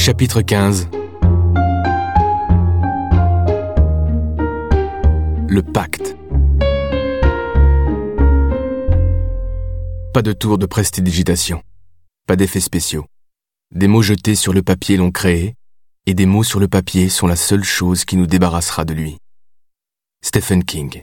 Chapitre 15. Le pacte. Pas de tour de prestidigitation, pas d'effets spéciaux. Des mots jetés sur le papier l'ont créé, et des mots sur le papier sont la seule chose qui nous débarrassera de lui. Stephen King.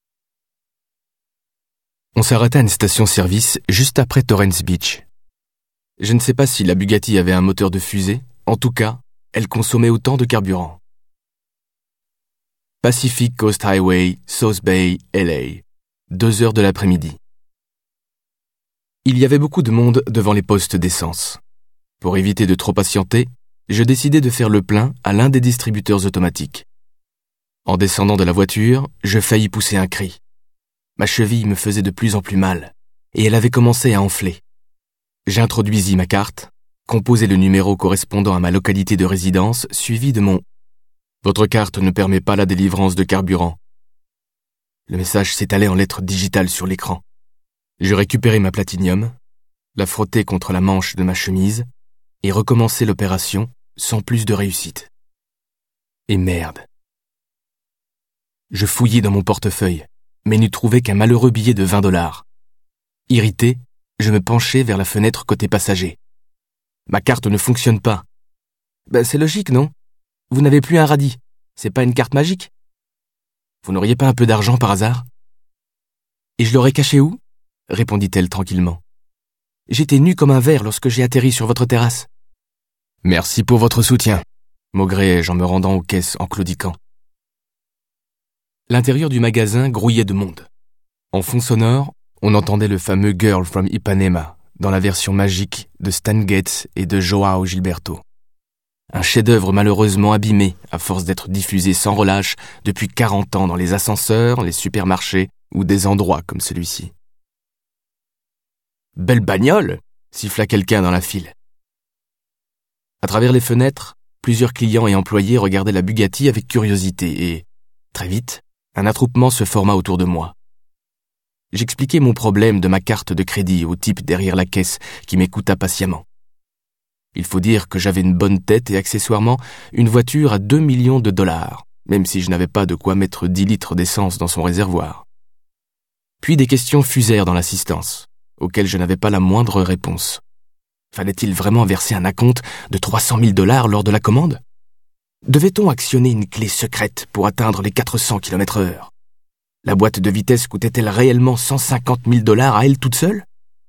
On s'arrêta à une station-service juste après Torrance Beach. Je ne sais pas si la Bugatti avait un moteur de fusée, en tout cas, elle consommait autant de carburant. Pacific Coast Highway, South Bay, LA, 2 heures de l'après-midi. Il y avait beaucoup de monde devant les postes d'essence. Pour éviter de trop patienter, je décidai de faire le plein à l'un des distributeurs automatiques. En descendant de la voiture, je faillis pousser un cri. Ma cheville me faisait de plus en plus mal, et elle avait commencé à enfler. J'introduisis ma carte, composai le numéro correspondant à ma localité de résidence, suivi de mon « Votre carte ne permet pas la délivrance de carburant ». Le message s'étalait en lettres digitales sur l'écran. Je récupérai ma platinium, la frottai contre la manche de ma chemise et recommençai l'opération sans plus de réussite. Et merde. Je fouillai dans mon portefeuille, mais n'y trouvai qu'un malheureux billet de $20. Irrité, je me penchai vers la fenêtre côté passager. Ma carte ne fonctionne pas. C'est logique, non? Vous n'avez plus un radis. C'est pas une carte magique? Vous n'auriez pas un peu d'argent par hasard? Et je l'aurais caché où? Répondit-elle tranquillement. J'étais nu comme un verre lorsque j'ai atterri sur votre terrasse. Merci pour votre soutien, maugréai-je en me rendant aux caisses en claudiquant. L'intérieur du magasin grouillait de monde. En fond sonore, on entendait le fameux Girl from Ipanema dans la version magique de Stan Getz et de Joao Gilberto. Un chef-d'œuvre malheureusement abîmé à force d'être diffusé sans relâche depuis 40 ans dans les ascenseurs, les supermarchés ou des endroits comme celui-ci. « Belle bagnole !» siffla quelqu'un dans la file. À travers les fenêtres, plusieurs clients et employés regardaient la Bugatti avec curiosité et, très vite, un attroupement se forma autour de moi. J'expliquai mon problème de ma carte de crédit au type derrière la caisse qui m'écouta patiemment. Il faut dire que j'avais une bonne tête et accessoirement une voiture à $2 millions, même si je n'avais pas de quoi mettre 10 litres d'essence dans son réservoir. Puis des questions fusèrent dans l'assistance, auxquelles je n'avais pas la moindre réponse. Fallait-il vraiment verser un acompte de $300 000 lors de la commande? Devait-on actionner une clé secrète pour atteindre les 400 km/h? La boîte de vitesse coûtait-elle réellement $150 000 à elle toute seule?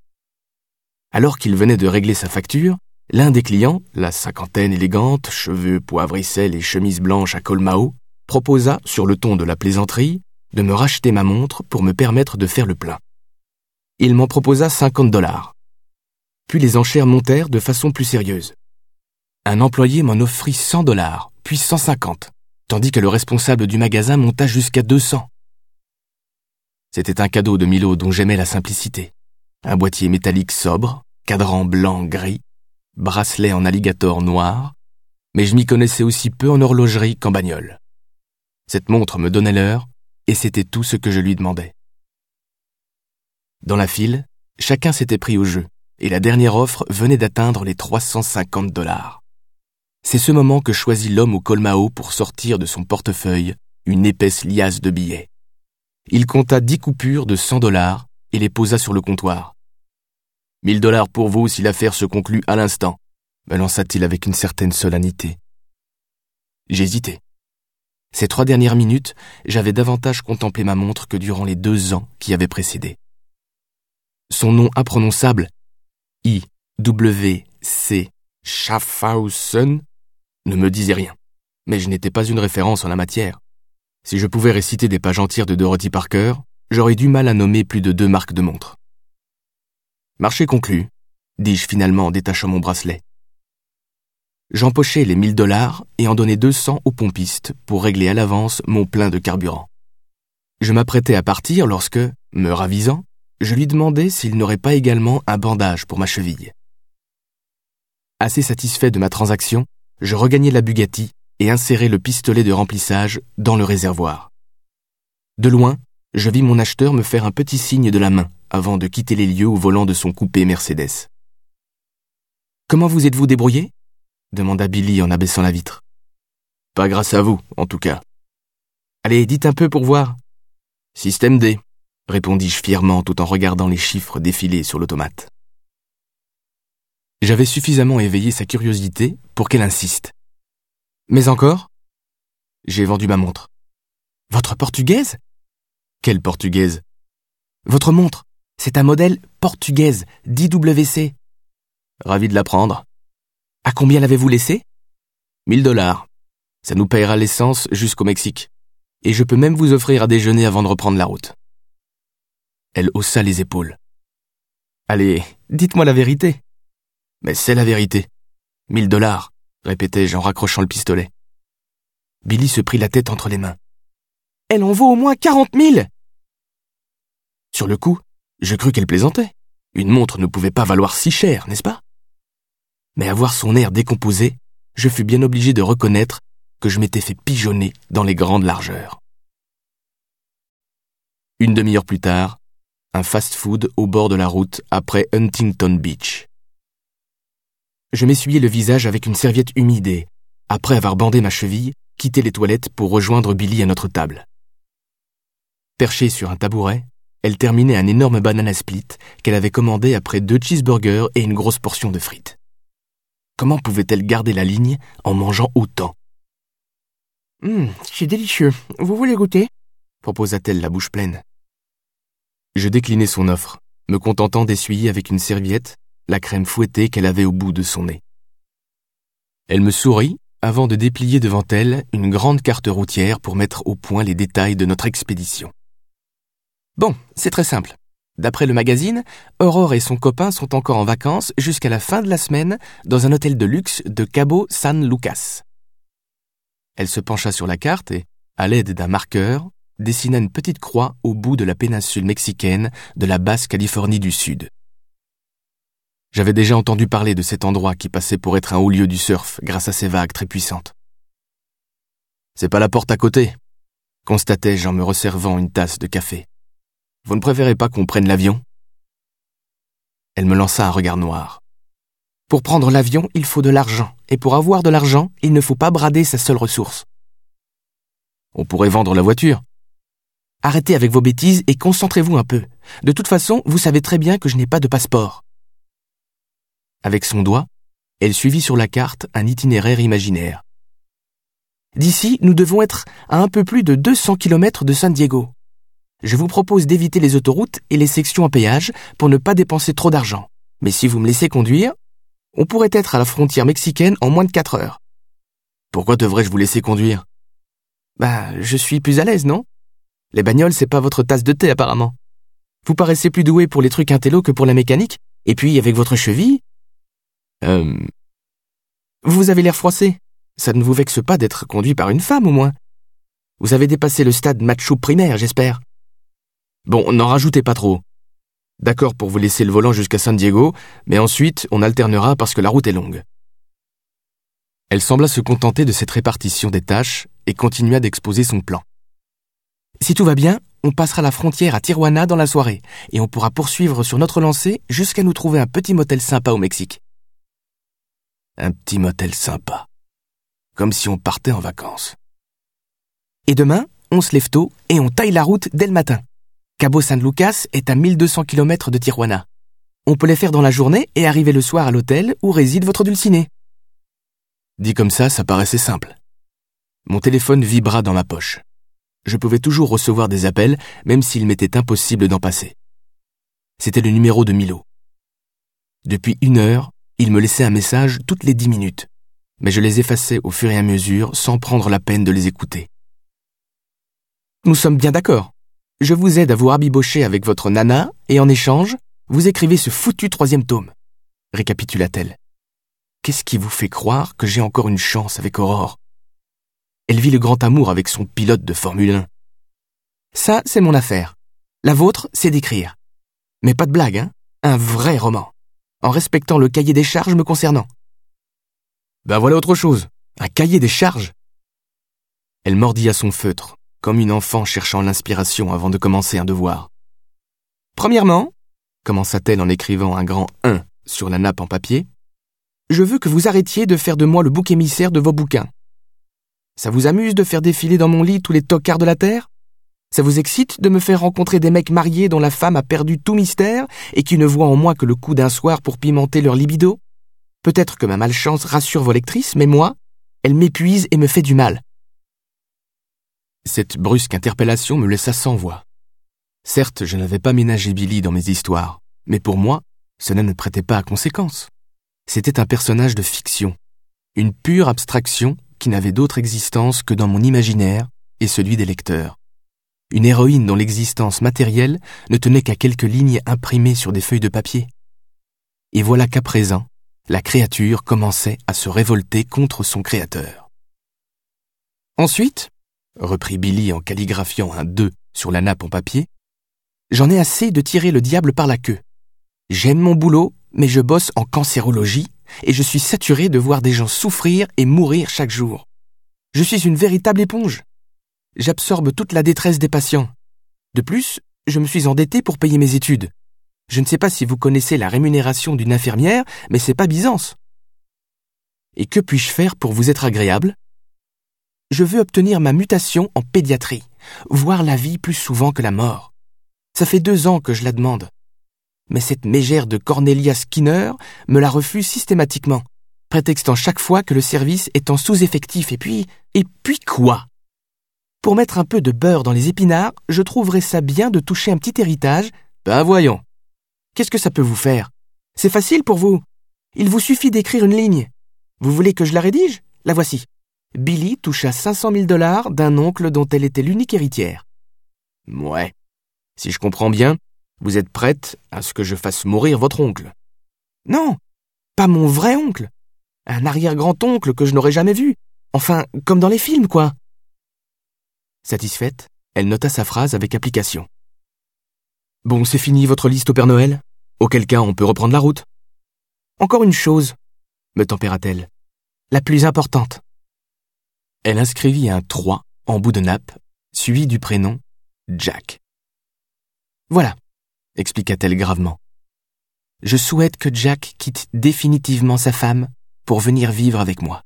Alors qu'il venait de régler sa facture, l'un des clients, la cinquantaine élégante, cheveux, poivre et sel et chemise blanche à col Mao, proposa, sur le ton de la plaisanterie, de me racheter ma montre pour me permettre de faire le plein. Il m'en proposa $50. Puis les enchères montèrent de façon plus sérieuse. Un employé m'en offrit $100, puis 150, tandis que le responsable du magasin monta jusqu'à 200. C'était un cadeau de Milo dont j'aimais la simplicité. Un boîtier métallique sobre, cadran blanc-gris, bracelet en alligator noir, mais je m'y connaissais aussi peu en horlogerie qu'en bagnole. Cette montre me donnait l'heure, et c'était tout ce que je lui demandais. Dans la file, chacun s'était pris au jeu, et la dernière offre venait d'atteindre les $350. C'est ce moment que choisit l'homme au col Mao pour sortir de son portefeuille une épaisse liasse de billets. Il compta 10 coupures de $100 et les posa sur le comptoir. « $1000 pour vous si l'affaire se conclut à l'instant », me lança-t-il avec une certaine solennité. J'hésitai. Ces 3 dernières minutes, j'avais davantage contemplé ma montre que durant les 2 ans qui avaient précédé. Son nom imprononçable, I.W.C. Schaffhausen, ne me disait rien, mais je n'étais pas une référence en la matière. Si je pouvais réciter des pages entières de Dorothy Parker, j'aurais du mal à nommer plus de 2 marques de montres. Marché conclu, dis-je finalement en détachant mon bracelet. J'empochai les $1000 et en donnai 200 au pompiste pour régler à l'avance mon plein de carburant. Je m'apprêtais à partir lorsque, me ravisant, je lui demandai s'il n'aurait pas également un bandage pour ma cheville. Assez satisfait de ma transaction, je regagnai la Bugatti et insérai le pistolet de remplissage dans le réservoir. De loin, je vis mon acheteur me faire un petit signe de la main avant de quitter les lieux au volant de son coupé Mercedes. « Comment vous êtes-vous débrouillé » demanda Billy en abaissant la vitre. Pas grâce à vous, en tout cas. Allez, dites un peu pour voir. Système D, répondis-je fièrement tout en regardant les chiffres défiler sur l'automate. J'avais suffisamment éveillé sa curiosité pour qu'elle insiste. Mais encore? J'ai vendu ma montre. Votre portugaise? Quelle portugaise? Votre montre, c'est un modèle portugaise, d'IWC. Ravi de l'apprendre. À combien l'avez-vous laissé? $1000. Ça nous payera l'essence jusqu'au Mexique. Et je peux même vous offrir à déjeuner avant de reprendre la route. Elle haussa les épaules. Allez, dites-moi la vérité. Mais c'est la vérité. $1000, répétai-je en raccrochant le pistolet. Billy se prit la tête entre les mains. Elle en vaut au moins 40 000! Sur le coup, je crus qu'elle plaisantait. Une montre ne pouvait pas valoir si cher, n'est-ce pas? Mais à voir son air décomposé, je fus bien obligé de reconnaître que je m'étais fait pigeonner dans les grandes largeurs. Une demi-heure plus tard, un fast-food au bord de la route après Huntington Beach. Je m'essuyai le visage avec une serviette humide et, après avoir bandé ma cheville, quittai les toilettes pour rejoindre Billy à notre table. Perchée sur un tabouret, elle terminait un énorme banana split qu'elle avait commandé après 2 cheeseburgers et une grosse portion de frites. Comment pouvait-elle garder la ligne en mangeant autant? C'est délicieux. Vous voulez goûter? Proposa-t-elle la bouche pleine. Je déclinai son offre, me contentant d'essuyer avec une serviette la crème fouettée qu'elle avait au bout de son nez. Elle me sourit avant de déplier devant elle une grande carte routière pour mettre au point les détails de notre expédition. Bon, c'est très simple. D'après le magazine, Aurore et son copain sont encore en vacances jusqu'à la fin de la semaine dans un hôtel de luxe de Cabo San Lucas. Elle se pencha sur la carte et, à l'aide d'un marqueur, dessina une petite croix au bout de la péninsule mexicaine de la Basse-Californie du Sud. J'avais déjà entendu parler de cet endroit qui passait pour être un haut lieu du surf grâce à ses vagues très puissantes. C'est pas la porte à côté, constatai-je en me resservant une tasse de café. Vous ne préférez pas qu'on prenne l'avion? Elle me lança un regard noir. Pour prendre l'avion, il faut de l'argent, et pour avoir de l'argent, il ne faut pas brader sa seule ressource. On pourrait vendre la voiture. Arrêtez avec vos bêtises et concentrez-vous un peu. De toute façon, vous savez très bien que je n'ai pas de passeport. Avec son doigt, elle suivit sur la carte un itinéraire imaginaire. D'ici, nous devons être à un peu plus de 200 km de San Diego. Je vous propose d'éviter les autoroutes et les sections à péage pour ne pas dépenser trop d'argent. Mais si vous me laissez conduire, on pourrait être à la frontière mexicaine en moins de 4 heures. Pourquoi devrais-je vous laisser conduire? Je suis plus à l'aise, non? Les bagnoles, c'est pas votre tasse de thé, apparemment. Vous paraissez plus doué pour les trucs intello que pour la mécanique, et puis avec votre cheville... Vous avez l'air froissé. Ça ne vous vexe pas d'être conduit par une femme, au moins. Vous avez dépassé le stade macho primaire, j'espère. Bon, n'en rajoutez pas trop. D'accord pour vous laisser le volant jusqu'à San Diego, mais ensuite, on alternera parce que la route est longue. Elle sembla se contenter de cette répartition des tâches et continua d'exposer son plan. Si tout va bien, on passera la frontière à Tijuana dans la soirée et on pourra poursuivre sur notre lancée jusqu'à nous trouver un petit motel sympa au Mexique. Un petit motel sympa. Comme si on partait en vacances. Et demain, on se lève tôt et on taille la route dès le matin. Cabo San Lucas est à 1200 km de Tijuana. On peut les faire dans la journée et arriver le soir à l'hôtel où réside votre dulciné. Dit comme ça paraissait simple. Mon téléphone vibra dans ma poche. Je pouvais toujours recevoir des appels, même s'il m'était impossible d'en passer. C'était le numéro de Milo. Depuis 1 heure, il me laissait un message toutes les 10 minutes, mais je les effaçais au fur et à mesure sans prendre la peine de les écouter. Nous sommes bien d'accord. Je vous aide à vous rabibocher avec votre nana et en échange, vous écrivez ce foutu 3e tome, récapitula-t-elle. Qu'est-ce qui vous fait croire que j'ai encore une chance avec Aurore? Elle vit le grand amour avec son pilote de Formule 1. Ça, c'est mon affaire. La vôtre, c'est d'écrire. Mais pas de blague, hein? Un vrai roman. En respectant le cahier des charges me concernant. Voilà autre chose. Un cahier des charges. Elle mordit à son feutre, comme une enfant cherchant l'inspiration avant de commencer un devoir. Premièrement, commença-t-elle en écrivant un grand 1 sur la nappe en papier, je veux que vous arrêtiez de faire de moi le bouc émissaire de vos bouquins. Ça vous amuse de faire défiler dans mon lit tous les tocards de la terre? Ça vous excite de me faire rencontrer des mecs mariés dont la femme a perdu tout mystère et qui ne voient en moi que le coup d'un soir pour pimenter leur libido? Peut-être que ma malchance rassure vos lectrices, mais moi, elle m'épuise et me fait du mal. » Cette brusque interpellation me laissa sans voix. Certes, je n'avais pas ménagé Billy dans mes histoires, mais pour moi, cela ne prêtait pas à conséquence. C'était un personnage de fiction, une pure abstraction qui n'avait d'autre existence que dans mon imaginaire et celui des lecteurs. Une héroïne dont l'existence matérielle ne tenait qu'à quelques lignes imprimées sur des feuilles de papier. Et voilà qu'à présent, la créature commençait à se révolter contre son créateur. Ensuite, reprit Billy en calligraphiant un 2 sur la nappe en papier, j'en ai assez de tirer le diable par la queue. J'aime mon boulot, mais je bosse en cancérologie et je suis saturé de voir des gens souffrir et mourir chaque jour. Je suis une véritable éponge. J'absorbe toute la détresse des patients. De plus, je me suis endetté pour payer mes études. Je ne sais pas si vous connaissez la rémunération d'une infirmière, mais c'est pas Byzance. Et que puis-je faire pour vous être agréable? Je veux obtenir ma mutation en pédiatrie, voir la vie plus souvent que la mort. Ça fait 2 ans que je la demande. Mais cette mégère de Cornelia Skinner me la refuse systématiquement, prétextant chaque fois que le service est en sous-effectif. Et puis quoi? Pour mettre un peu de beurre dans les épinards, je trouverais ça bien de toucher un petit héritage. Ben voyons. Qu'est-ce que ça peut vous faire? C'est facile pour vous. Il vous suffit d'écrire une ligne. Vous voulez que je la rédige? La voici. Billy toucha 500 000 $ d'un oncle dont elle était l'unique héritière. Ouais. Si je comprends bien, vous êtes prête à ce que je fasse mourir votre oncle? Non, pas mon vrai oncle. Un arrière-grand-oncle que je n'aurais jamais vu. Enfin, comme dans les films, quoi. Satisfaite, elle nota sa phrase avec application. Bon, c'est fini votre liste au Père Noël? Auquel cas, on peut reprendre la route. Encore une chose, me tempéra-t-elle. La plus importante. Elle inscrivit un 3 en bout de nappe, suivi du prénom Jack. Voilà, expliqua-t-elle gravement. Je souhaite que Jack quitte définitivement sa femme pour venir vivre avec moi.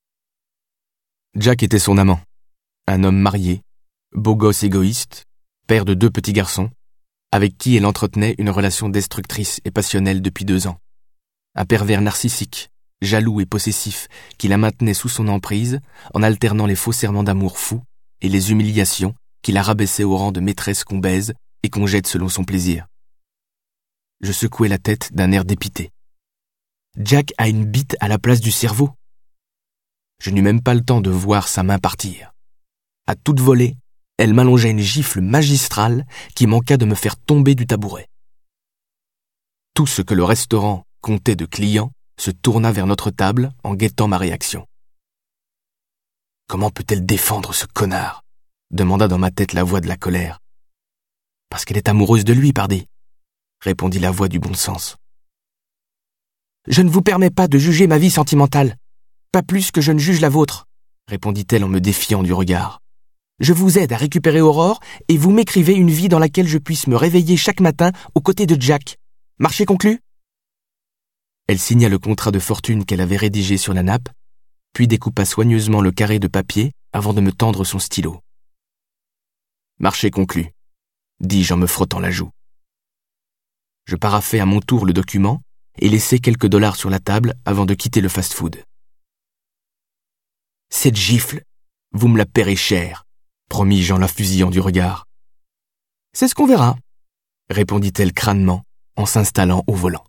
Jack était son amant. Un homme marié, beau gosse égoïste, père de 2 petits garçons, avec qui elle entretenait une relation destructrice et passionnelle depuis 2 ans. Un pervers narcissique, jaloux et possessif, qui la maintenait sous son emprise en alternant les faux serments d'amour fous et les humiliations qui la rabaissaient au rang de maîtresse qu'on baise et qu'on jette selon son plaisir. Je secouai la tête d'un air dépité. Jack a une bite à la place du cerveau. Je n'eus même pas le temps de voir sa main partir. À toute volée, elle m'allongea une gifle magistrale qui manqua de me faire tomber du tabouret. Tout ce que le restaurant comptait de clients se tourna vers notre table en guettant ma réaction. « Comment peut-elle défendre ce connard ?» demanda dans ma tête la voix de la colère. « Parce qu'elle est amoureuse de lui, pardi !» répondit la voix du bon sens. « Je ne vous permets pas de juger ma vie sentimentale, pas plus que je ne juge la vôtre, » répondit-elle en me défiant du regard. « Je vous aide à récupérer Aurore et vous m'écrivez une vie dans laquelle je puisse me réveiller chaque matin aux côtés de Jack. Marché conclu ?» Elle signa le contrat de fortune qu'elle avait rédigé sur la nappe, puis découpa soigneusement le carré de papier avant de me tendre son stylo. « Marché conclu », dis-je en me frottant la joue. Je paraphai à mon tour le document et laissai quelques dollars sur la table avant de quitter le fast-food. « Cette gifle, vous me la paierez cher, » promis-je en la fusillant du regard. « C'est ce qu'on verra, » répondit-elle crânement en s'installant au volant.